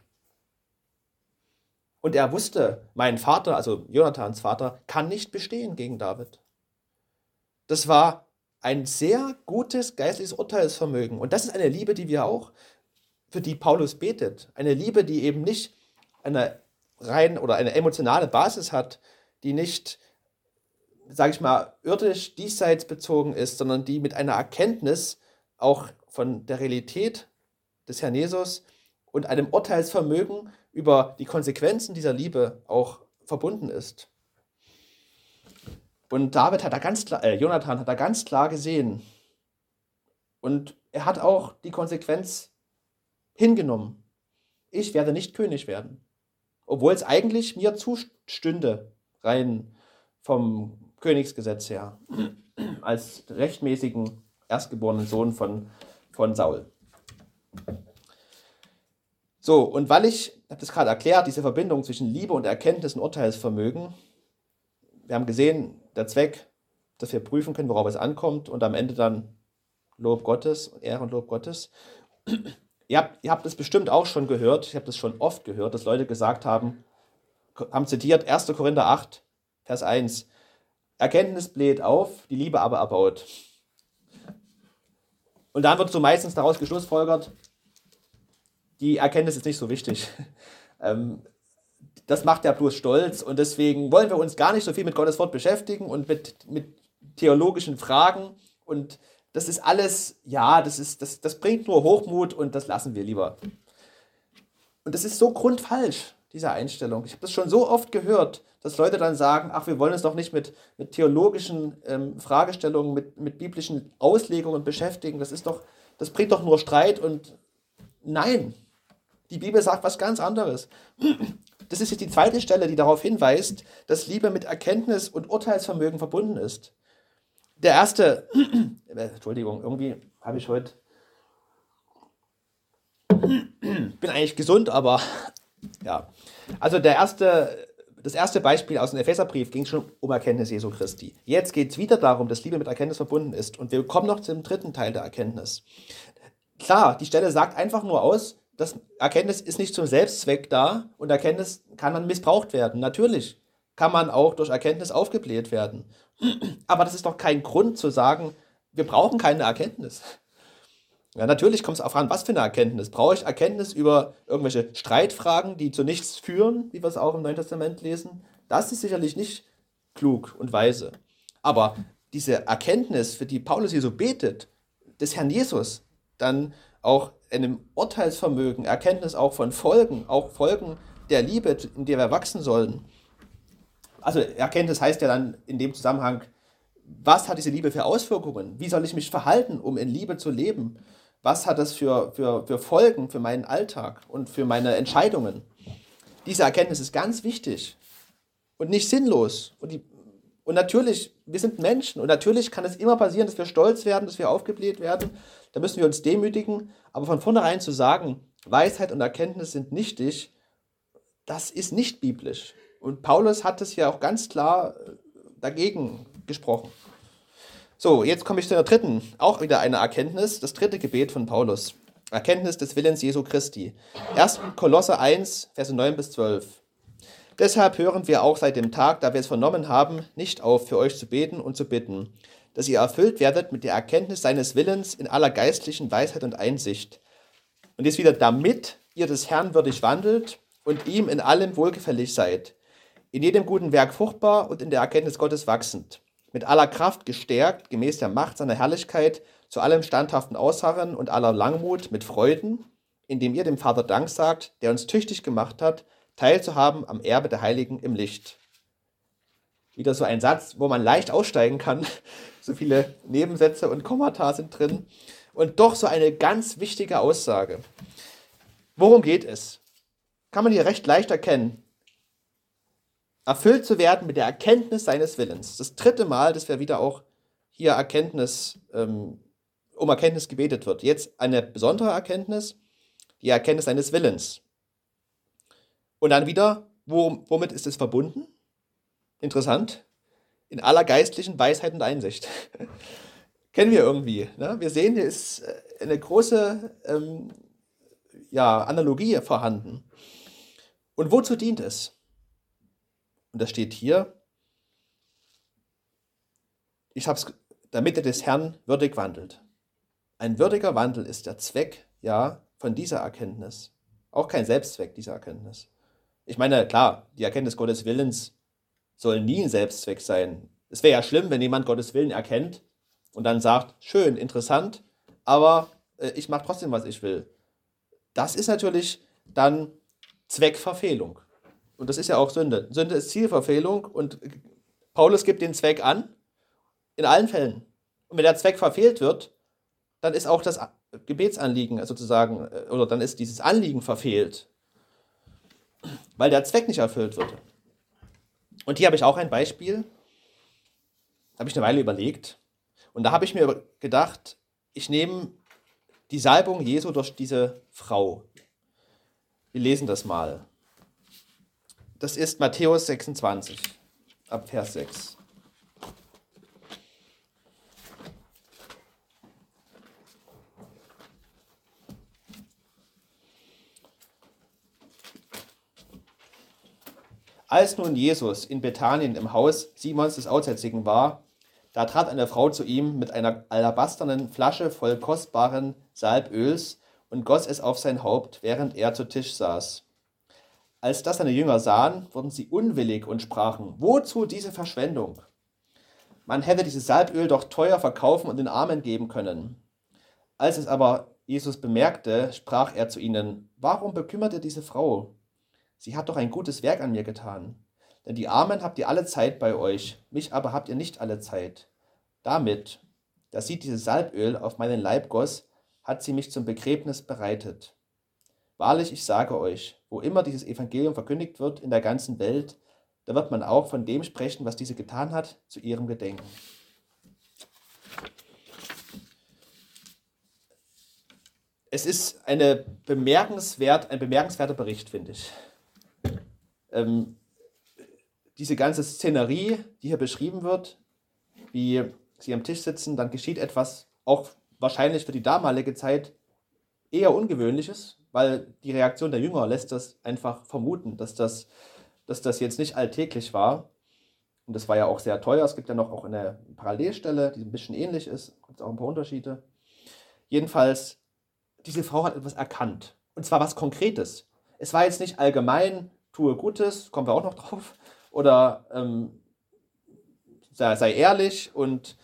Speaker 1: Und er wusste, mein Vater, also Jonathans Vater, kann nicht bestehen gegen David. Das war ein sehr gutes geistliches Urteilsvermögen. Und das ist eine Liebe, die wir auch, für die Paulus betet. Eine Liebe, die eben nicht eine rein oder eine emotionale Basis hat, die nicht, sage ich mal, irdisch diesseits bezogen ist, sondern die mit einer Erkenntnis auch von der Realität des Herrn Jesus und einem Urteilsvermögen über die Konsequenzen dieser Liebe auch verbunden ist. Und David hat da ganz klar, äh, Jonathan hat da ganz klar gesehen. Und er hat auch die Konsequenz hingenommen. Ich werde nicht König werden. Obwohl es eigentlich mir zustünde, rein vom Königsgesetz her, als rechtmäßigen erstgeborenen Sohn von, von Saul. So, und weil ich, ich habe das gerade erklärt, diese Verbindung zwischen Liebe und Erkenntnis und Urteilsvermögen, wir haben gesehen, der Zweck, dass wir prüfen können, worauf es ankommt und am Ende dann Lob Gottes, Ehre und Lob Gottes. Ihr habt, ihr habt das bestimmt auch schon gehört, ich habe das schon oft gehört, dass Leute gesagt haben, haben zitiert erster Korinther acht, Vers eins, Erkenntnis bläht auf, die Liebe aber erbaut. Und dann wird so meistens daraus geschlussfolgert, die Erkenntnis ist nicht so wichtig. Ähm, das macht ja bloß stolz und deswegen wollen wir uns gar nicht so viel mit Gottes Wort beschäftigen und mit, mit theologischen Fragen und das ist alles, ja, das, ist, das, das bringt nur Hochmut und das lassen wir lieber. Und das ist so grundfalsch, diese Einstellung. Ich habe das schon so oft gehört, dass Leute dann sagen, ach, wir wollen uns doch nicht mit, mit theologischen ähm, Fragestellungen, mit, mit biblischen Auslegungen beschäftigen. Das ist doch, das bringt doch nur Streit und nein, die Bibel sagt was ganz anderes. Das ist jetzt die zweite Stelle, die darauf hinweist, dass Liebe mit Erkenntnis und Urteilsvermögen verbunden ist. Der erste, Entschuldigung, irgendwie habe ich heute, bin eigentlich gesund, aber ja. Also der erste, das erste Beispiel aus dem Epheserbrief ging schon um Erkenntnis Jesu Christi. Jetzt geht es wieder darum, dass Liebe mit Erkenntnis verbunden ist. Und wir kommen noch zum dritten Teil der Erkenntnis. Klar, die Stelle sagt einfach nur aus, dass Erkenntnis ist nicht zum Selbstzweck da und Erkenntnis kann dann missbraucht werden. Natürlich kann man auch durch Erkenntnis aufgebläht werden. Aber das ist doch kein Grund zu sagen, wir brauchen keine Erkenntnis. Ja, natürlich kommt es auch an, was für eine Erkenntnis. Brauche ich Erkenntnis über irgendwelche Streitfragen, die zu nichts führen, wie wir es auch im Neuen Testament lesen? Das ist sicherlich nicht klug und weise. Aber diese Erkenntnis, für die Paulus hier so betet, des Herrn Jesus, dann auch einem Urteilsvermögen, Erkenntnis auch von Folgen, auch Folgen der Liebe, in der wir wachsen sollen. Also Erkenntnis heißt ja dann in dem Zusammenhang, was hat diese Liebe für Auswirkungen? Wie soll ich mich verhalten, um in Liebe zu leben? Was hat das für, für, für Folgen für meinen Alltag und für meine Entscheidungen? Diese Erkenntnis ist ganz wichtig und nicht sinnlos. Und, die, und natürlich, wir sind Menschen und natürlich kann es immer passieren, dass wir stolz werden, dass wir aufgebläht werden. Da müssen wir uns demütigen. Aber von vornherein zu sagen, Weisheit und Erkenntnis sind nichtig, das ist nicht biblisch. Und Paulus hat es ja auch ganz klar dagegen gesprochen. So, jetzt komme ich zu der dritten, auch wieder eine Erkenntnis, das dritte Gebet von Paulus. Erkenntnis des Willens Jesu Christi. erster Kolosser eins, Verse neun bis zwölf. Deshalb hören wir auch seit dem Tag, da wir es vernommen haben, nicht auf, für euch zu beten und zu bitten, dass ihr erfüllt werdet mit der Erkenntnis seines Willens in aller geistlichen Weisheit und Einsicht. Und jetzt wieder, damit ihr des Herrn würdig wandelt und ihm in allem wohlgefällig seid, in jedem guten Werk fruchtbar und in der Erkenntnis Gottes wachsend, mit aller Kraft gestärkt, gemäß der Macht seiner Herrlichkeit, zu allem standhaften Ausharren und aller Langmut mit Freuden, indem ihr dem Vater Dank sagt, der uns tüchtig gemacht hat, teilzuhaben am Erbe der Heiligen im Licht. Wieder so ein Satz, wo man leicht aussteigen kann. So viele Nebensätze und Kommata sind drin. Und doch so eine ganz wichtige Aussage. Worum geht es? Kann man hier recht leicht erkennen. Erfüllt zu werden mit der Erkenntnis seines Willens. Das dritte Mal, dass wir wieder auch hier Erkenntnis, ähm, um Erkenntnis gebetet wird. Jetzt eine besondere Erkenntnis, die Erkenntnis seines Willens. Und dann wieder, wo, womit ist es verbunden? Interessant. In aller geistlichen Weisheit und Einsicht. Kennen wir irgendwie. Ne? Wir sehen, hier ist eine große ähm, ja, Analogie vorhanden. Und wozu dient es? Und das steht hier, ich hab's, damit er des Herrn würdig wandelt. Ein würdiger Wandel ist der Zweck, ja, von dieser Erkenntnis. Auch kein Selbstzweck dieser Erkenntnis. Ich meine, klar, die Erkenntnis Gottes Willens soll nie ein Selbstzweck sein. Es wäre ja schlimm, wenn jemand Gottes Willen erkennt und dann sagt, schön, interessant, aber äh, ich mache trotzdem, was ich will. Das ist natürlich dann Zweckverfehlung. Und das ist ja auch Sünde. Sünde ist Zielverfehlung und Paulus gibt den Zweck an, in allen Fällen. Und wenn der Zweck verfehlt wird, dann ist auch das Gebetsanliegen sozusagen, oder dann ist dieses Anliegen verfehlt, weil der Zweck nicht erfüllt wird. Und hier habe ich auch ein Beispiel, da habe ich eine Weile überlegt. Und da habe ich mir gedacht, ich nehme die Salbung Jesu durch diese Frau. Wir lesen das mal. Das ist Matthäus sechsundzwanzig, ab Vers sechs. Als nun Jesus in Bethanien im Haus Simons des Aussätzigen war, da trat eine Frau zu ihm mit einer alabasternen Flasche voll kostbaren Salböls und goss es auf sein Haupt, während er zu Tisch saß. Als das seine Jünger sahen, wurden sie unwillig und sprachen, wozu diese Verschwendung? Man hätte dieses Salböl doch teuer verkaufen und den Armen geben können. Als es aber Jesus bemerkte, sprach er zu ihnen, warum bekümmert ihr diese Frau? Sie hat doch ein gutes Werk an mir getan. Denn die Armen habt ihr alle Zeit bei euch, mich aber habt ihr nicht alle Zeit. Damit, dass sie dieses Salböl auf meinen Leib goss, hat sie mich zum Begräbnis bereitet. Wahrlich, ich sage euch, wo immer dieses Evangelium verkündigt wird in der ganzen Welt, da wird man auch von dem sprechen, was diese getan hat, zu ihrem Gedenken. Es ist eine bemerkenswert, ein bemerkenswerter Bericht, finde ich. Ähm, diese ganze Szenerie, die hier beschrieben wird, wie sie am Tisch sitzen, dann geschieht etwas, auch wahrscheinlich für die damalige Zeit eher Ungewöhnliches, weil die Reaktion der Jünger lässt das einfach vermuten, dass das, dass das jetzt nicht alltäglich war. Und das war ja auch sehr teuer. Es gibt ja noch auch eine Parallelstelle, die ein bisschen ähnlich ist. Gibt es auch ein paar Unterschiede. Jedenfalls, diese Frau hat etwas erkannt. Und zwar was Konkretes. Es war jetzt nicht allgemein, tue Gutes, kommen wir auch noch drauf, oder ähm, sei, sei ehrlich und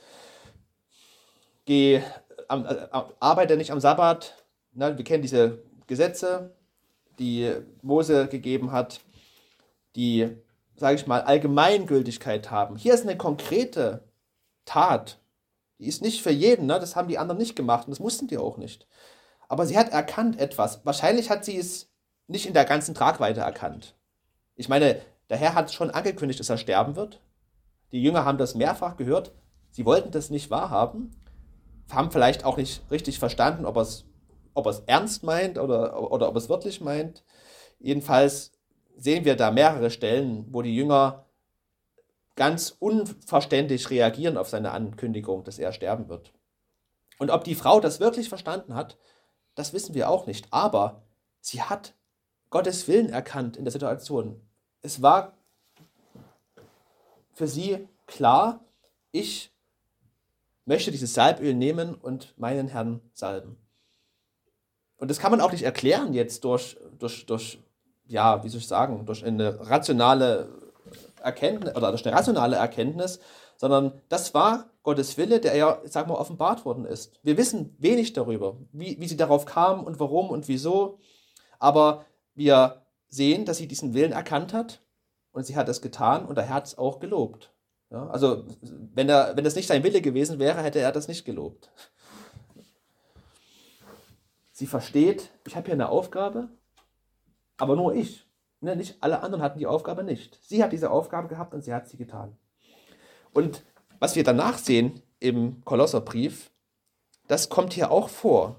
Speaker 1: geh, am, äh, arbeite nicht am Sabbat. Na, wir kennen diese Gesetze, die Mose gegeben hat, die, sage ich mal, Allgemeingültigkeit haben. Hier ist eine konkrete Tat. Die ist nicht für jeden, ne? Das haben die anderen nicht gemacht und das mussten die auch nicht. Aber sie hat erkannt etwas. Wahrscheinlich hat sie es nicht in der ganzen Tragweite erkannt. Ich meine, der Herr hat schon angekündigt, dass er sterben wird. Die Jünger haben das mehrfach gehört. Sie wollten das nicht wahrhaben, haben vielleicht auch nicht richtig verstanden, ob er es ob er es ernst meint oder, oder ob er es wörtlich meint. Jedenfalls sehen wir da mehrere Stellen, wo die Jünger ganz unverständlich reagieren auf seine Ankündigung, dass er sterben wird. Und ob die Frau das wirklich verstanden hat, das wissen wir auch nicht. Aber sie hat Gottes Willen erkannt in der Situation. es war für sie klar, ich möchte dieses Salböl nehmen und meinen Herrn salben. Und das kann man auch nicht erklären jetzt durch, durch, durch ja, wie soll ich sagen, durch eine rationale Erkenntnis oder durch eine rationale Erkenntnis, sondern das war Gottes Wille, der ja, sag mal, offenbart worden ist. Wir wissen wenig darüber, wie, wie sie darauf kam und warum und wieso, aber wir sehen, dass sie diesen Willen erkannt hat und sie hat es getan und der Herr hat es auch gelobt. Ja, also wenn, er, wenn das nicht sein Wille gewesen wäre, hätte er das nicht gelobt. Sie versteht, ich habe hier eine Aufgabe, aber nur ich. Ne, nicht alle anderen hatten die Aufgabe nicht. Sie hat diese Aufgabe gehabt und sie hat sie getan. Und was wir danach sehen im Kolosserbrief, das kommt hier auch vor.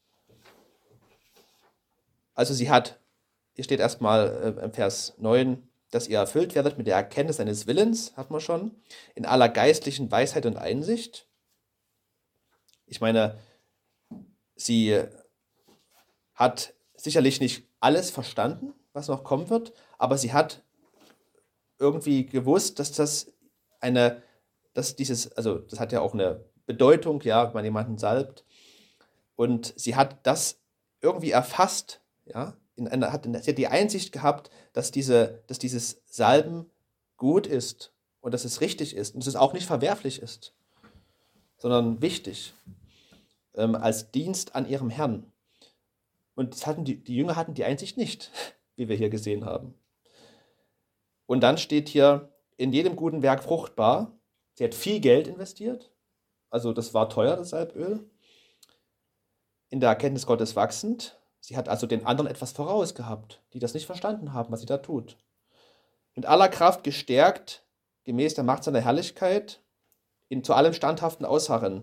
Speaker 1: Also sie hat, hier steht erstmal äh, im Vers neun, dass ihr erfüllt werdet mit der Erkenntnis seines Willens, hat man schon, in aller geistlichen Weisheit und Einsicht. Ich meine, sie hat sicherlich nicht alles verstanden, was noch kommen wird, aber sie hat irgendwie gewusst, dass das eine, dass dieses, also das hat ja auch eine Bedeutung, ja, wenn man jemanden salbt, und sie hat das irgendwie erfasst, ja, in einer, hat, sie hat die Einsicht gehabt, dass, diese, dass dieses Salben gut ist und dass es richtig ist und dass es auch nicht verwerflich ist, sondern wichtig, ähm, als Dienst an ihrem Herrn. Und das hatten die, die Jünger hatten die Einsicht nicht, wie wir hier gesehen haben. Und dann steht hier, in jedem guten Werk fruchtbar. Sie hat viel Geld investiert, also das war teuer, das Salböl. In der Erkenntnis Gottes wachsend. Sie hat also den anderen etwas voraus gehabt, die das nicht verstanden haben, was sie da tut. Mit aller Kraft gestärkt, gemäß der Macht seiner Herrlichkeit, in zu allem standhaften Ausharren.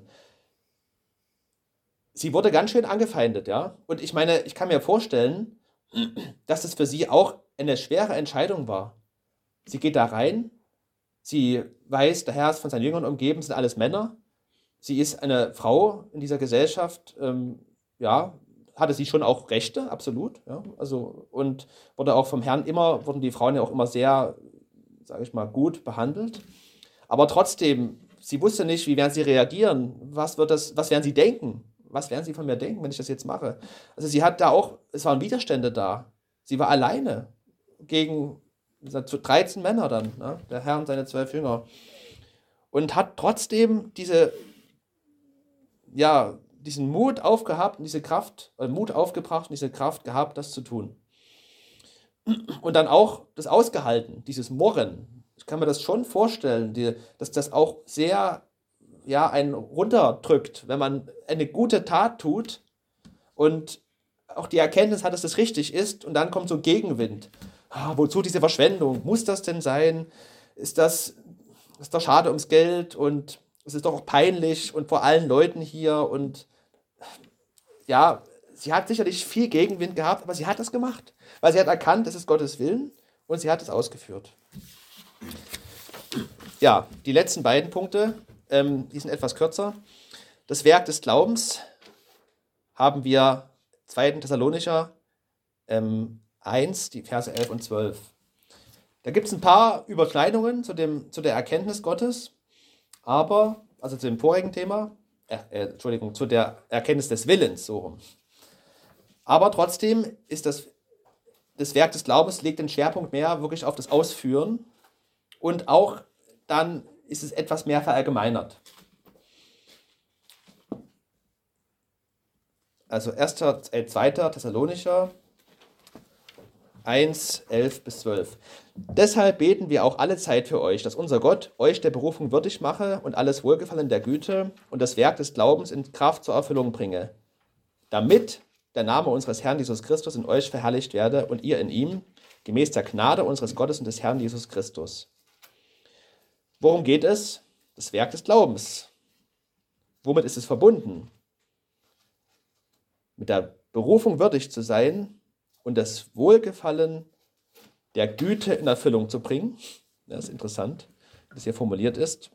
Speaker 1: Sie wurde ganz schön angefeindet, ja. Und ich meine, ich kann mir vorstellen, dass es für sie auch eine schwere Entscheidung war. Sie geht da rein, sie weiß, der Herr ist von seinen Jüngern umgeben, sind alles Männer. Sie ist eine Frau in dieser Gesellschaft, ähm, ja, hatte sie schon auch Rechte, absolut, ja. Also, und wurde auch vom Herrn immer, wurden die Frauen ja auch immer sehr, sage ich mal, gut behandelt. Aber trotzdem, sie wusste nicht, wie werden sie reagieren, was wird das, was werden sie denken, was werden sie von mir denken, wenn ich das jetzt mache. Also sie hat da auch, es waren Widerstände da. Sie war alleine gegen dreizehn Männer dann, ne? Der Herr und seine zwölf Jünger. Und hat trotzdem diese, ja, diesen Mut aufgehabt und diese Kraft, äh, Mut aufgebracht und diese Kraft gehabt, das zu tun. Und dann auch das ausgehalten, dieses Murren. Ich kann mir das schon vorstellen, die, dass das auch sehr, ja, einen runterdrückt, wenn man eine gute Tat tut und auch die Erkenntnis hat, dass das richtig ist und dann kommt so ein Gegenwind. Ah, wozu diese Verschwendung? Muss das denn sein? Ist das, ist doch schade ums Geld und es ist doch auch peinlich und vor allen Leuten hier und ja, sie hat sicherlich viel Gegenwind gehabt, aber sie hat das gemacht, weil sie hat erkannt, das ist Gottes Willen und sie hat es ausgeführt. Ja, die letzten beiden Punkte, ähm, die sind etwas kürzer. Das Werk des Glaubens haben wir zweiten Thessalonicher ähm, eins, die Verse elf und zwölf. Da gibt es ein paar Überschneidungen zu, dem, zu der Erkenntnis Gottes, aber, also zu dem vorigen Thema, äh, äh, Entschuldigung, zu der Erkenntnis des Willens, so rum. Aber trotzdem ist das, das Werk des Glaubens legt den Schwerpunkt mehr wirklich auf das Ausführen und auch dann ist es etwas mehr verallgemeinert. Also erster, äh, zweiter Thessalonicher eins, elf bis zwölf. Deshalb beten wir auch alle Zeit für euch, dass unser Gott euch der Berufung würdig mache und alles Wohlgefallen der Güte und das Werk des Glaubens in Kraft zur Erfüllung bringe, damit der Name unseres Herrn Jesus Christus in euch verherrlicht werde und ihr in ihm, gemäß der Gnade unseres Gottes und des Herrn Jesus Christus. Worum geht es? Das Werk des Glaubens. Womit ist es verbunden? Mit der Berufung würdig zu sein und das Wohlgefallen der Güte in Erfüllung zu bringen. Das ist interessant, wie das hier formuliert ist.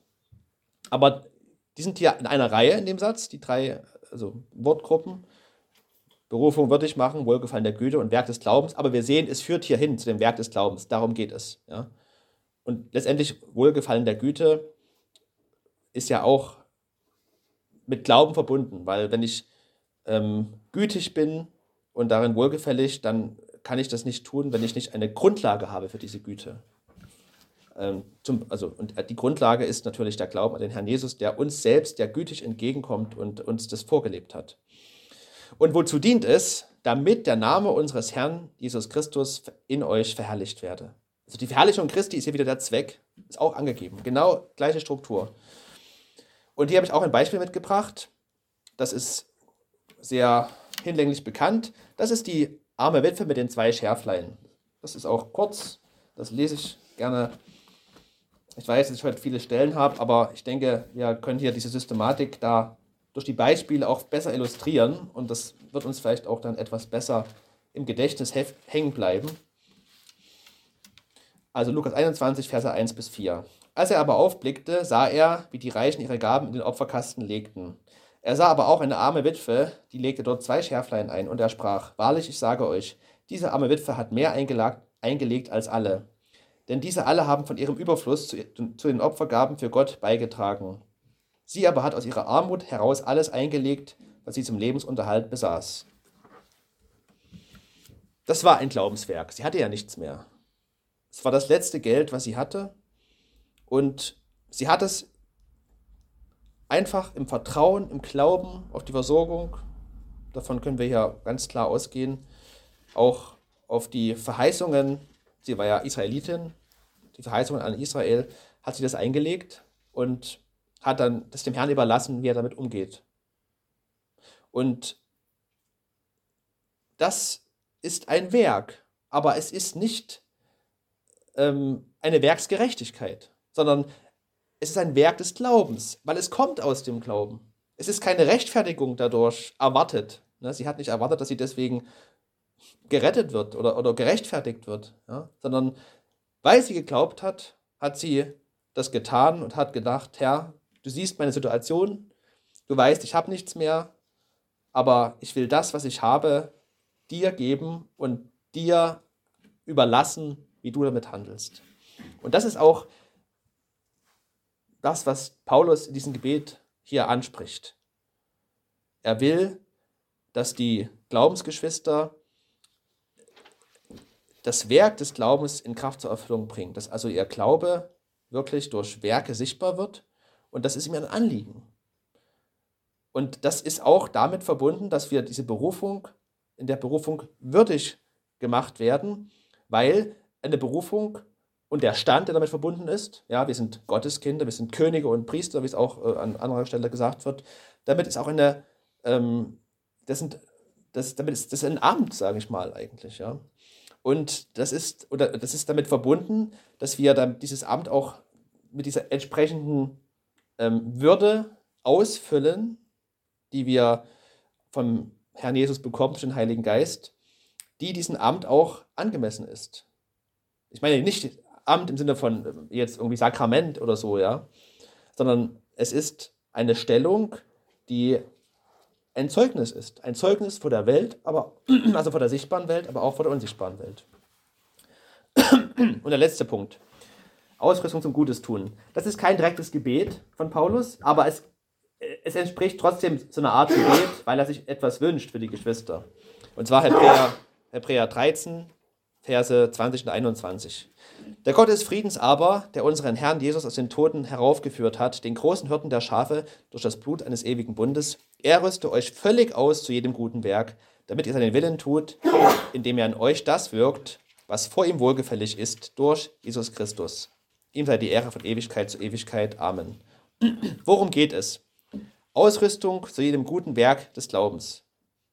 Speaker 1: Aber die sind hier in einer Reihe in dem Satz, die drei also Wortgruppen. Berufung würdig machen, Wohlgefallen der Güte und Werk des Glaubens. Aber wir sehen, es führt hierhin zu dem Werk des Glaubens. Darum geht es. Ja? Und letztendlich Wohlgefallen der Güte ist ja auch mit Glauben verbunden, weil wenn ich ähm, gütig bin und darin wohlgefällig, dann kann ich das nicht tun, wenn ich nicht eine Grundlage habe für diese Güte. Ähm, zum, also, und die Grundlage ist natürlich der Glauben an den Herrn Jesus, der uns selbst, der gütig entgegenkommt und uns das vorgelebt hat. Und wozu dient es? Damit der Name unseres Herrn Jesus Christus in euch verherrlicht werde. Also die Verherrlichung Christi ist hier wieder der Zweck, ist auch angegeben. Genau gleiche Struktur. Und hier habe ich auch ein Beispiel mitgebracht. Das ist sehr hinlänglich bekannt. Das ist die arme Witwe mit den zwei Schärflein. Das ist auch kurz, das lese ich gerne. Ich weiß, dass ich heute viele Stellen habe, aber ich denke, wir können hier diese Systematik da durch die Beispiele auch besser illustrieren und das wird uns vielleicht auch dann etwas besser im Gedächtnis hängen bleiben. Also Lukas einundzwanzig, Verse eins bis vier. Als er aber aufblickte, sah er, wie die Reichen ihre Gaben in den Opferkasten legten. Er sah aber auch eine arme Witwe, die legte dort zwei Schärflein ein, und er sprach: Wahrlich, ich sage euch, diese arme Witwe hat mehr eingelegt, eingelegt als alle. Denn diese alle haben von ihrem Überfluss zu, zu den Opfergaben für Gott beigetragen. Sie aber hat aus ihrer Armut heraus alles eingelegt, was sie zum Lebensunterhalt besaß. Das war ein Glaubenswerk. Sie hatte ja nichts mehr. Es war das letzte Geld, was sie hatte. Und sie hat es einfach im Vertrauen, im Glauben auf die Versorgung, davon können wir ja ganz klar ausgehen, auch auf die Verheißungen, sie war ja Israelitin, die Verheißungen an Israel, hat sie das eingelegt und hat dann das dem Herrn überlassen, wie er damit umgeht. Und das ist ein Werk, aber es ist nicht ähm, eine Werksgerechtigkeit, sondern es ist ein Werk des Glaubens, weil es kommt aus dem Glauben. Es ist keine Rechtfertigung dadurch erwartet. Ne? Sie hat nicht erwartet, dass sie deswegen gerettet wird oder, oder gerechtfertigt wird, ja? Sondern weil sie geglaubt hat, hat sie das getan und hat gedacht: Herr, du siehst meine Situation, du weißt, ich habe nichts mehr, aber ich will das, was ich habe, dir geben und dir überlassen, wie du damit handelst. Und das ist auch das, was Paulus in diesem Gebet hier anspricht. Er will, dass die Glaubensgeschwister das Werk des Glaubens in Kraft zur Erfüllung bringen, dass also ihr Glaube wirklich durch Werke sichtbar wird, und das ist ihm ein Anliegen. Und das ist auch damit verbunden, dass wir diese Berufung, in der Berufung würdig gemacht werden, weil eine Berufung und der Stand, der damit verbunden ist, ja, wir sind Gotteskinder, wir sind Könige und Priester, wie es auch äh, an anderer Stelle gesagt wird, damit ist auch eine, ähm, das sind, das, damit ist das ist ein Amt, sage ich mal eigentlich, ja. Und das ist, oder das ist damit verbunden, dass wir dann dieses Amt auch mit dieser entsprechenden ähm, Würde ausfüllen, die wir vom Herrn Jesus bekommen, durch den Heiligen Geist, die diesem Amt auch angemessen ist. Ich meine nicht Amt im Sinne von jetzt irgendwie Sakrament oder so, ja, sondern es ist eine Stellung, die ein Zeugnis ist. Ein Zeugnis vor der Welt, aber, also vor der sichtbaren Welt, aber auch vor der unsichtbaren Welt. Und der letzte Punkt. Ausrüstung zum Gutes tun. Das ist kein direktes Gebet von Paulus, aber es, es entspricht trotzdem so einer Art Gebet, weil er sich etwas wünscht für die Geschwister. Und zwar Hebräer, Hebräer dreizehn, Verse zwanzig und einundzwanzig. Der Gott des Friedens aber, der unseren Herrn Jesus aus den Toten heraufgeführt hat, den großen Hirten der Schafe durch das Blut eines ewigen Bundes, er rüste euch völlig aus zu jedem guten Werk, damit ihr seinen Willen tut, indem er in euch das wirkt, was vor ihm wohlgefällig ist, durch Jesus Christus. Ihm sei die Ehre von Ewigkeit zu Ewigkeit. Amen. Worum geht es? Ausrüstung zu jedem guten Werk des Glaubens.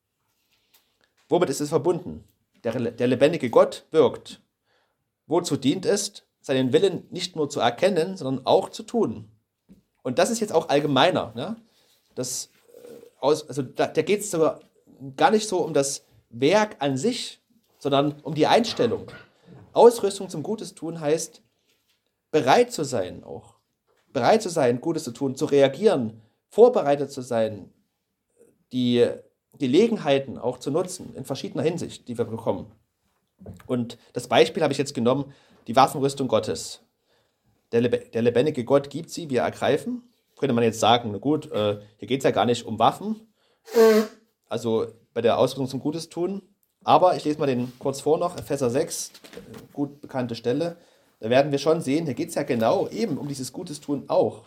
Speaker 1: Womit ist es verbunden? Der, der lebendige Gott wirkt. Wozu dient es? Seinen Willen nicht nur zu erkennen, sondern auch zu tun. Und das ist jetzt auch allgemeiner. Ne? Das, aus, also da, da geht es sogar gar nicht so um das Werk an sich, sondern um die Einstellung. Ausrüstung zum Gutes tun heißt, bereit zu sein auch. Bereit zu sein, Gutes zu tun, zu reagieren, vorbereitet zu sein, die Gelegenheiten auch zu nutzen, in verschiedener Hinsicht, die wir bekommen. Und das Beispiel habe ich jetzt genommen, die Waffenrüstung Gottes. Der, Leb- der lebendige Gott gibt sie, wir ergreifen. Könnte man jetzt sagen, na gut, äh, hier geht es ja gar nicht um Waffen, also bei der Ausrüstung zum Gutes tun. Aber ich lese mal den kurz vor noch, Epheser sechs, gut bekannte Stelle. Da werden wir schon sehen, hier geht es ja genau eben um dieses Gutes tun auch.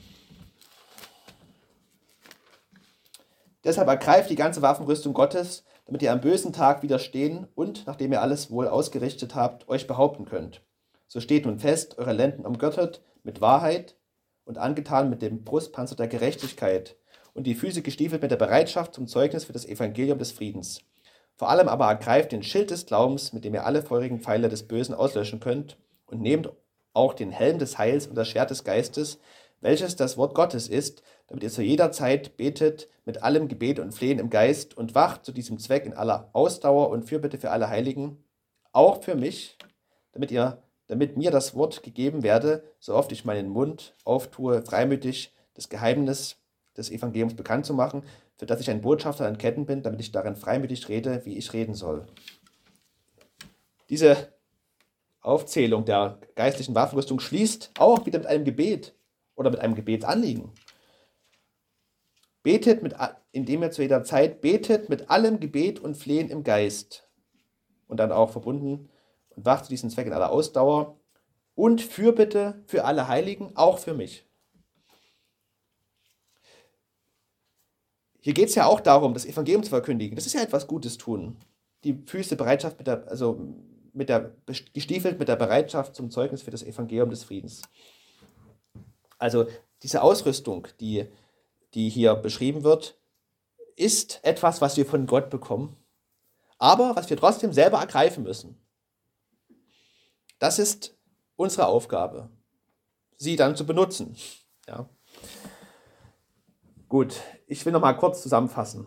Speaker 1: Deshalb ergreift die ganze Waffenrüstung Gottes, damit ihr am bösen Tag widerstehen und, nachdem ihr alles wohl ausgerichtet habt, euch behaupten könnt. So steht nun fest, eure Lenden umgürtet mit Wahrheit und angetan mit dem Brustpanzer der Gerechtigkeit und die Füße gestiefelt mit der Bereitschaft zum Zeugnis für das Evangelium des Friedens. Vor allem aber ergreift den Schild des Glaubens, mit dem ihr alle feurigen Pfeile des Bösen auslöschen könnt, und nehmt auch den Helm des Heils und das Schwert des Geistes, welches das Wort Gottes ist, damit ihr zu jeder Zeit betet mit allem Gebet und Flehen im Geist und wacht zu diesem Zweck in aller Ausdauer und Fürbitte für alle Heiligen, auch für mich, damit ihr, damit mir das Wort gegeben werde, so oft ich meinen Mund auftue, freimütig das Geheimnis des Evangeliums bekannt zu machen, für das ich ein Botschafter in Ketten bin, damit ich darin freimütig rede, wie ich reden soll. Diese Aufzählung der geistlichen Waffenrüstung schließt auch wieder mit einem Gebet oder mit einem Gebetsanliegen. Betet, mit, indem ihr zu jeder Zeit betet mit allem Gebet und Flehen im Geist. Und dann auch verbunden und wacht zu diesem Zweck in aller Ausdauer und Fürbitte für alle Heiligen, auch für mich. Hier geht es ja auch darum, das Evangelium zu verkündigen. Das ist ja etwas Gutes tun. Die Füße Bereitschaft mit der, also mit der, gestiefelt mit der Bereitschaft zum Zeugnis für das Evangelium des Friedens. Also diese Ausrüstung, die, die hier beschrieben wird, ist etwas, was wir von Gott bekommen, aber was wir trotzdem selber ergreifen müssen. Das ist unsere Aufgabe, sie dann zu benutzen. Ja. Gut, ich will noch mal kurz zusammenfassen.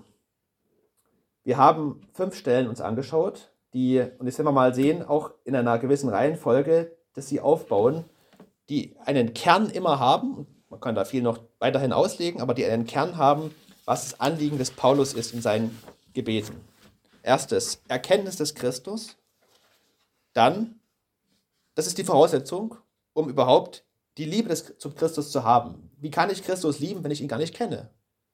Speaker 1: Wir haben fünf Stellen uns angeschaut, die, und jetzt werden wir mal sehen, auch in einer gewissen Reihenfolge, dass sie aufbauen, die einen Kern immer haben, man kann da viel noch weiterhin auslegen, aber die einen Kern haben, was das Anliegen des Paulus ist in seinen Gebeten. Erstes, Erkenntnis des Christus. Dann, das ist die Voraussetzung, um überhaupt die Liebe des, zum Christus zu haben. Wie kann ich Christus lieben, wenn ich ihn gar nicht kenne?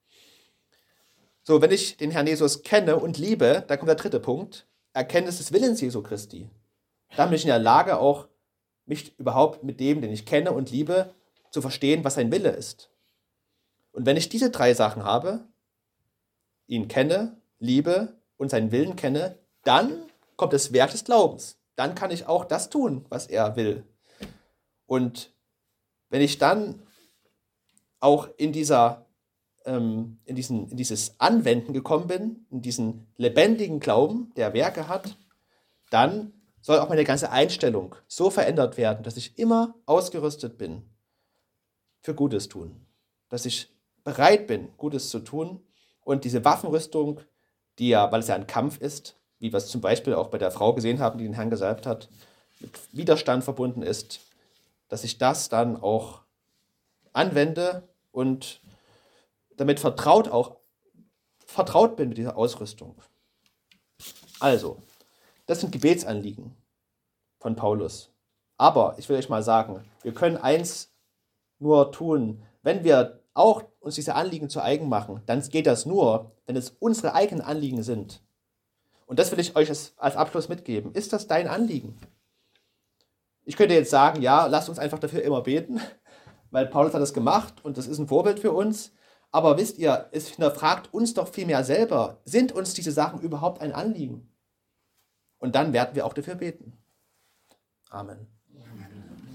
Speaker 1: So, wenn ich den Herrn Jesus kenne und liebe, dann kommt der dritte Punkt, Erkenntnis des Willens Jesu Christi. Dann bin ich in der Lage, auch mich überhaupt mit dem, den ich kenne und liebe, zu verstehen, was sein Wille ist. Und wenn ich diese drei Sachen habe, ihn kenne, liebe und seinen Willen kenne, dann kommt das Werk des Glaubens. Dann kann ich auch das tun, was er will. Und wenn ich dann auch in dieser, ähm, in diesen, in dieses Anwenden gekommen bin, in diesen lebendigen Glauben, der Werke hat, dann soll auch meine ganze Einstellung so verändert werden, dass ich immer ausgerüstet bin für Gutes tun. Dass ich bereit bin, Gutes zu tun. Und diese Waffenrüstung, die ja, weil es ja ein Kampf ist, wie wir es zum Beispiel auch bei der Frau gesehen haben, die den Herrn gesalbt hat, mit Widerstand verbunden ist, dass ich das dann auch anwende und damit vertraut auch vertraut bin mit dieser Ausrüstung. Also, das sind Gebetsanliegen von Paulus. Aber ich will euch mal sagen, wir können eins nur tun, wenn wir auch uns diese Anliegen zu eigen machen, dann geht das nur, wenn es unsere eigenen Anliegen sind. Und das will ich euch als, als Abschluss mitgeben. Ist das dein Anliegen? Ich könnte jetzt sagen, ja, lasst uns einfach dafür immer beten, weil Paulus hat das gemacht und das ist ein Vorbild für uns. Aber wisst ihr, es hinterfragt uns doch vielmehr selber, sind uns diese Sachen überhaupt ein Anliegen? Und dann werden wir auch dafür beten. Amen.